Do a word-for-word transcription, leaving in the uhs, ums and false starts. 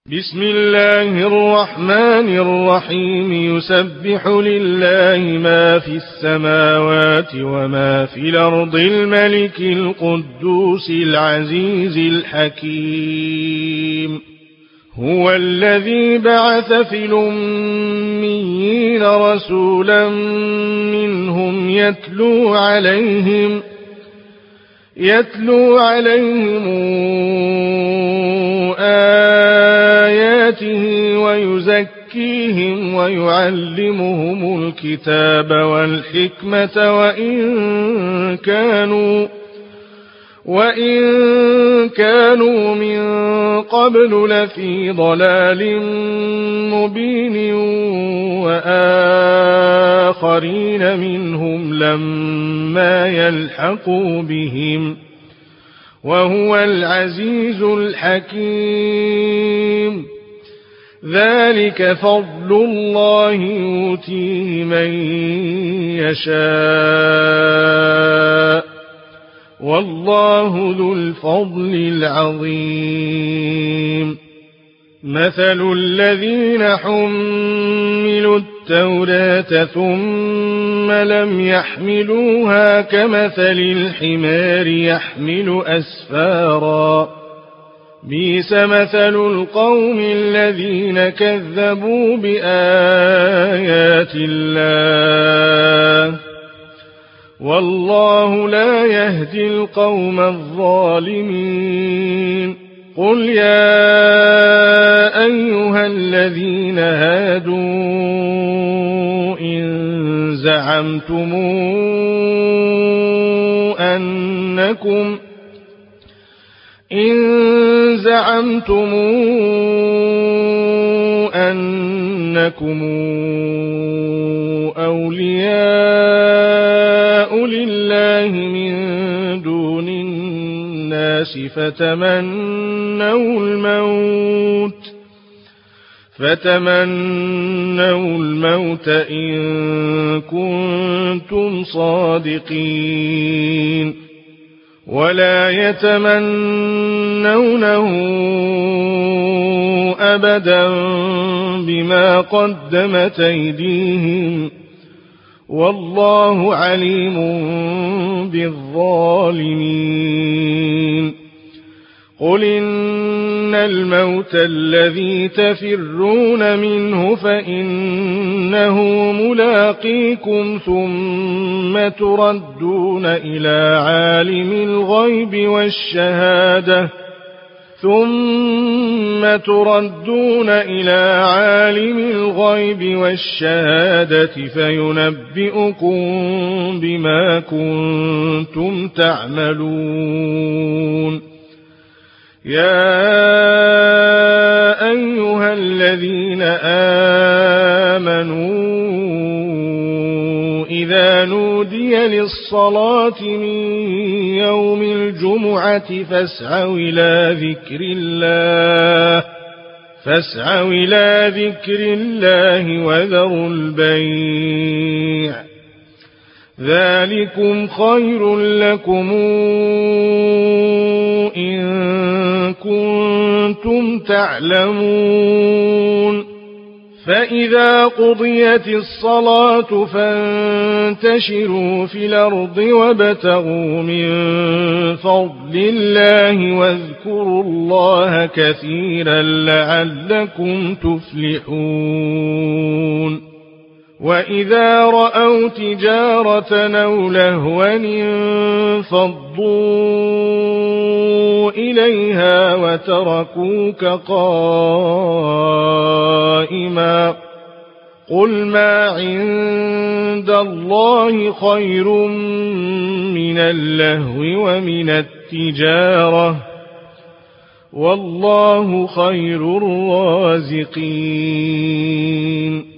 بسم الله الرحمن الرحيم يسبح لله ما في السماوات وما في الأرض الملك القدوس العزيز الحكيم هو الذي بعث في الأميين رسولا منهم يتلو عليهم يتلو عليهم آياته ويزكيهم ويعلمهم الكتاب والحكمة وإن كانوا وإن كانوا من قبل لفي ضلال مبين وآخرين منهم لما يلحقوا بهم وهو العزيز الحكيم ذلك فضل الله يؤتيه من يشاء والله ذو الفضل العظيم مثل الذين حملوا التوراة ثم لم يحملوها كمثل الحمار يحمل أسفارا بئس مثل القوم الذين كذبوا بآيات الله والله لا يهدي القوم الظالمين قل يا أيها الذين هادوا إن زعمتم أنكم إن زعمتم أنكم أولياء لله من دون الناس فتمنوا الموت فتمنوا الموت إن كنتم صادقين ولا يتمنونه أبدا بما قدمت أيديهم والله عليم بالظالمين قل إن الموت الذي تفرون منه فإنه ملاقيكم ثم تردون إلى عالم الغيب والشهادة ثم تردون إلى عالم الغيب والشهادة فينبئكم بما كنتم تعملون يا أيها الذين آمنوا إذا نودي للصلاة من يوم الجمعة فاسعوا إلى ذكر الله فاسعوا إلى ذكر الله وذروا البيع ذلكم خير لكم إن كنتم تعلمون فإذا قضيت الصلاة فانتشروا في الأرض وابتغوا من فضل الله واذكروا الله كثيرا لعلكم تفلحون وإذا رأوا تجارة أو لهوا انفضوا إليها وتركوك قائما قل ما عند الله خير من اللهو ومن التجارة والله خير الرازقين